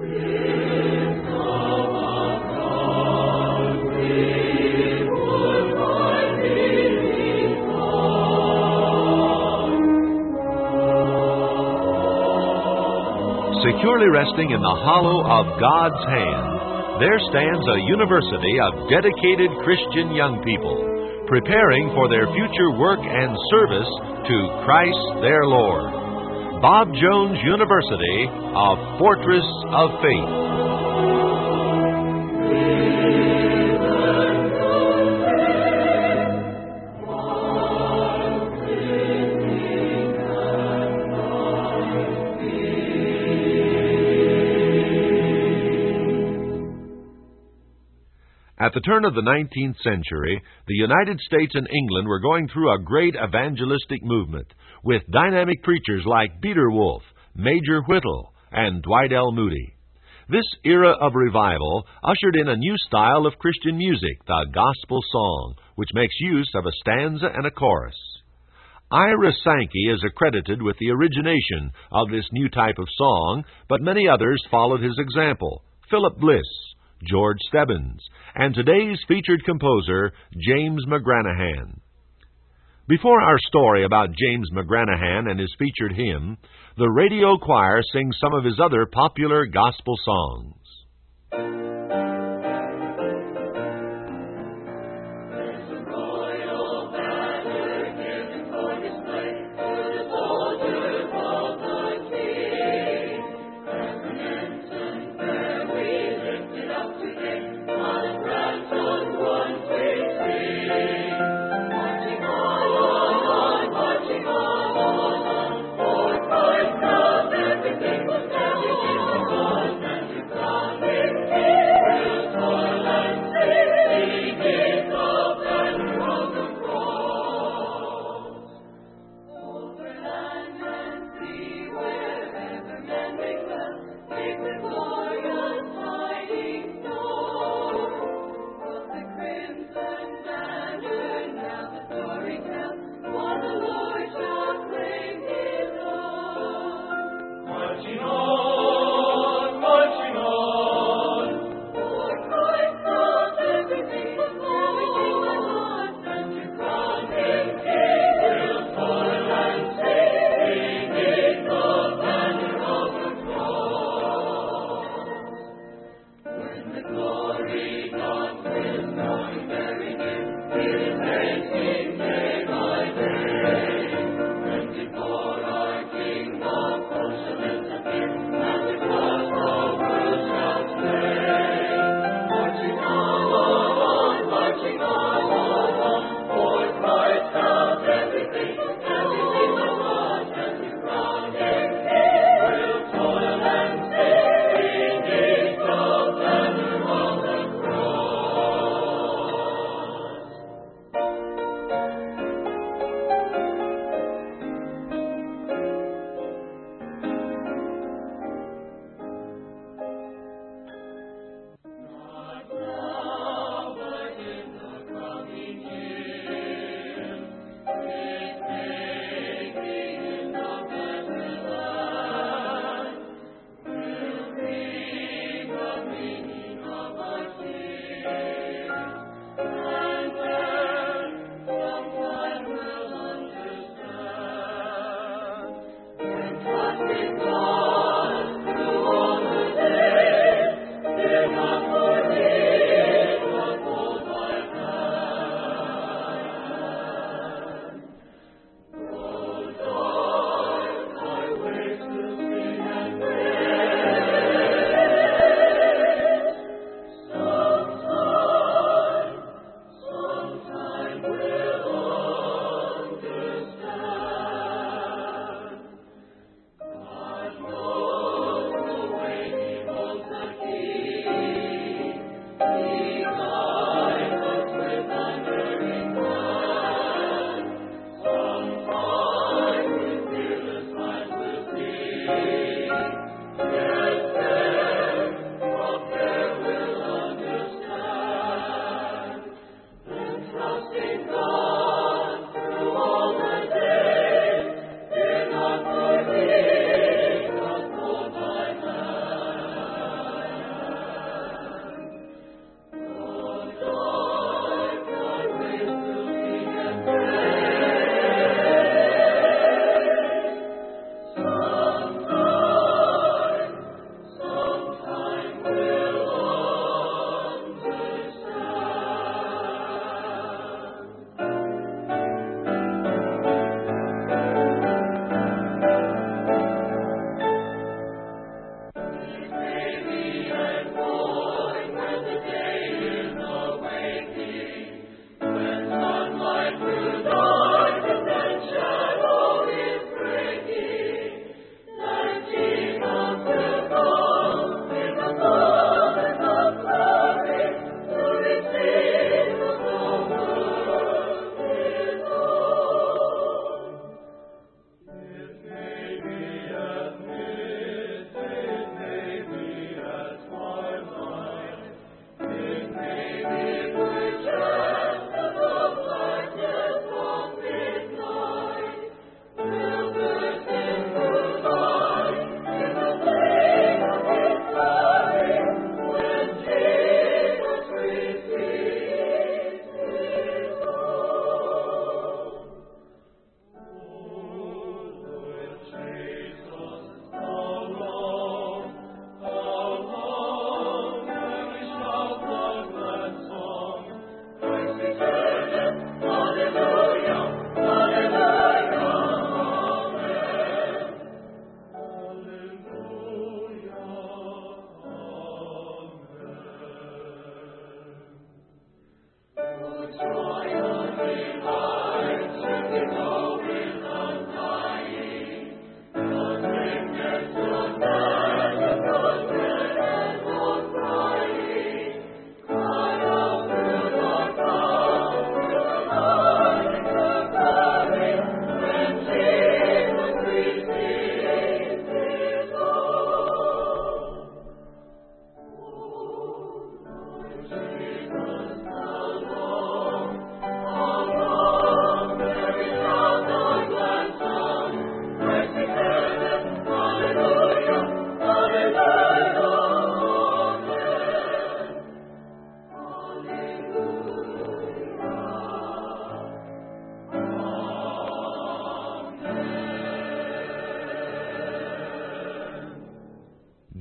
Securely resting in the hollow of God's hand, there stands a university of dedicated Christian young people, preparing for their future work and service to Christ their Lord. Bob Jones University, a fortress of faith. At the turn of the 19th century, the United States and England were going through a great evangelistic movement, with dynamic preachers like Peter Wolf, Major Whittle, and Dwight L. Moody. This era of revival ushered in a new style of Christian music, the gospel song, which makes use of a stanza and a chorus. Ira Sankey is accredited with the origination of this new type of song, but many others followed his example. Philip Bliss, George Stebbins, and today's featured composer, James McGranahan. Before our story about James McGranahan and his featured hymn, the radio choir sings some of his other popular gospel songs.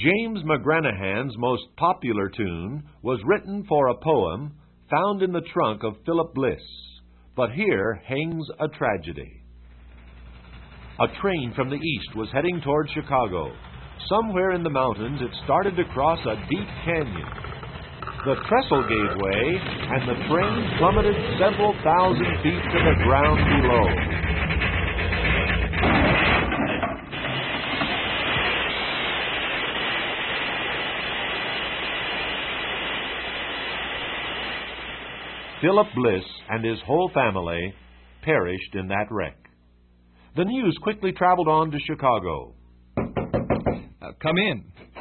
James McGranahan's most popular tune was written for a poem found in the trunk of Philip Bliss. But here hangs a tragedy. A train from the east was heading toward Chicago. Somewhere in the mountains, it started to cross a deep canyon. The trestle gave way, and the train plummeted several thousand feet to the ground below. Philip Bliss and his whole family perished in that wreck. The news quickly traveled on to Chicago. Come in.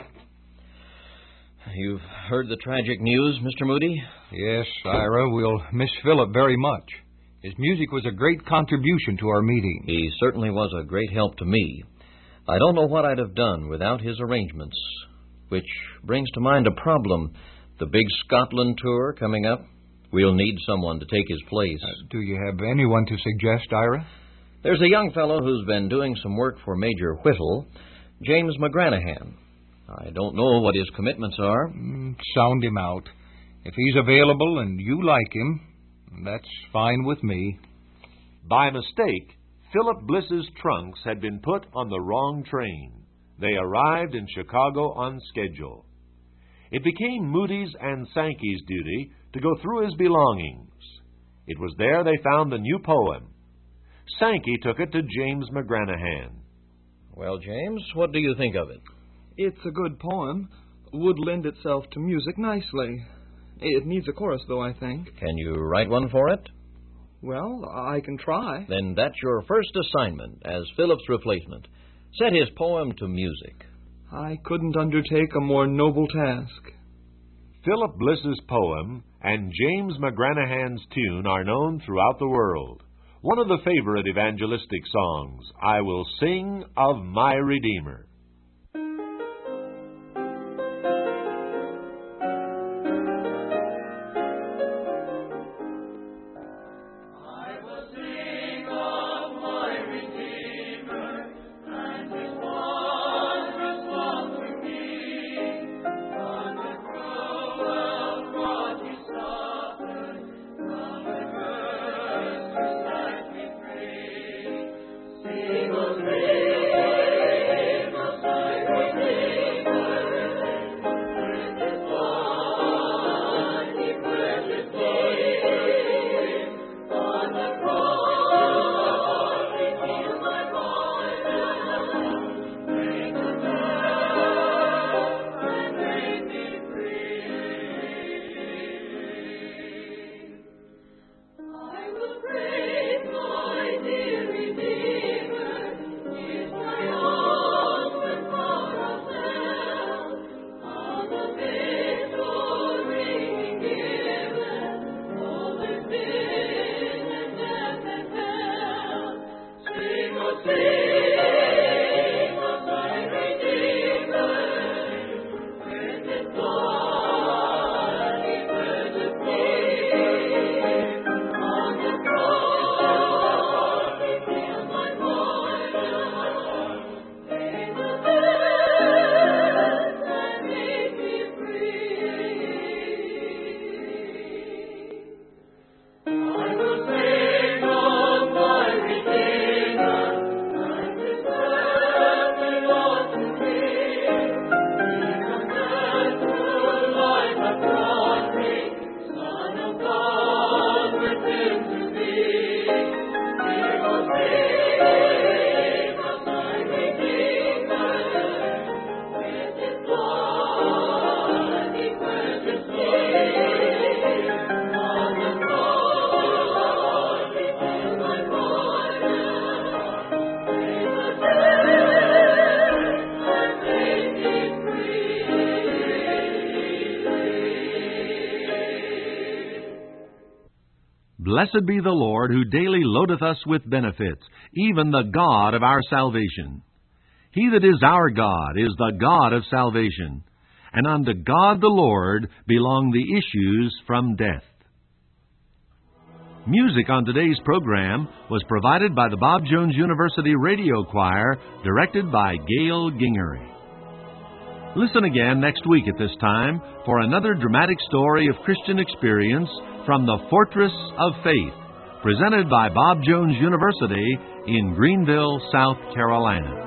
You've heard the tragic news, Mr. Moody? Yes, Ira, we'll miss Philip very much. His music was a great contribution to our meeting. He certainly was a great help to me. I don't know what I'd have done without his arrangements, which brings to mind a problem. The big Scotland tour coming up. We'll need someone to take his place. Do you have anyone to suggest, Ira? There's a young fellow who's been doing some work for Major Whittle, James McGranahan. I don't know what his commitments are. Sound him out. If he's available and you like him, that's fine with me. By mistake, Philip Bliss's trunks had been put on the wrong train. They arrived in Chicago on schedule. It became Moody's and Sankey's duty to go through his belongings. It was there they found the new poem. Sankey took it to James McGranahan. Well, James, what do you think of it? It's a good poem. Would lend itself to music nicely. It needs a chorus, though, I think. Can you write one for it? Well, I can try. Then that's your first assignment as Philip's replacement. Set his poem to music. I couldn't undertake a more noble task. Philip Bliss's poem and James McGranahan's tune are known throughout the world. One of the favorite evangelistic songs, I Will Sing of My Redeemer. Blessed be the Lord, who daily loadeth us with benefits, even the God of our salvation. He that is our God is the God of salvation, and unto God the Lord belong the issues from death. Music on today's program was provided by the Bob Jones University Radio Choir, directed by Gail Gingery. Listen again next week at this time for another dramatic story of Christian experience from the Fortress of Faith, presented by Bob Jones University in Greenville, South Carolina.